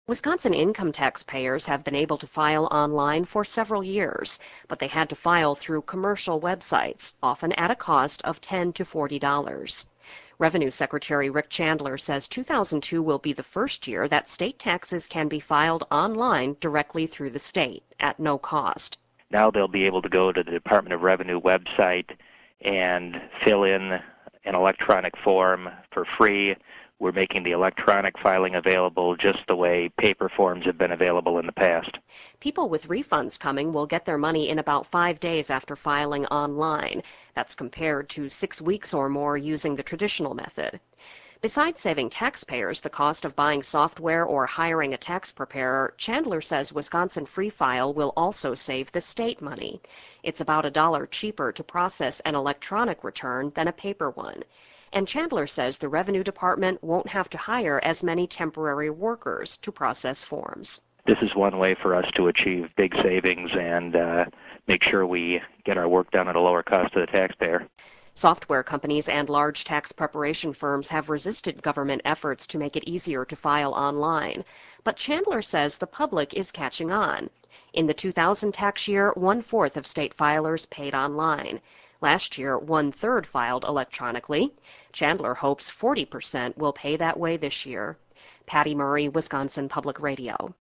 Wisconsin income tax payers have been able to file online for several years, but they had to file through commercial websites, often at a cost of $10 to $40. Revenue Secretary Rick Chandler says 2002 will be the first year that state taxes can be filed online directly through the state at no cost. Now they'll be able to go to the Department of Revenue website and fill in an electronic form for free. We're making the electronic filing available just the way paper forms have been available in the past. People with refunds coming will get their money in about 5 days after filing online. That's compared to 6 weeks or more using the traditional method. Besides saving taxpayers the cost of buying software or hiring a tax preparer, Chandler says Wisconsin Free File will also save the state money. It's about $1 cheaper to process an electronic return than a paper one. And Chandler says the Revenue Department won't have to hire as many temporary workers to process forms. This is one way for us to achieve big savings and make sure we get our work done at a lower cost to the taxpayer. Software companies and large tax preparation firms have resisted government efforts to make it easier to file online. But Chandler says the public is catching on. In the 2000 tax year, 1/4 of state filers paid online. Last year, 1/3 filed electronically. Chandler hopes 40% will pay that way this year. Patty Murray, Wisconsin Public Radio.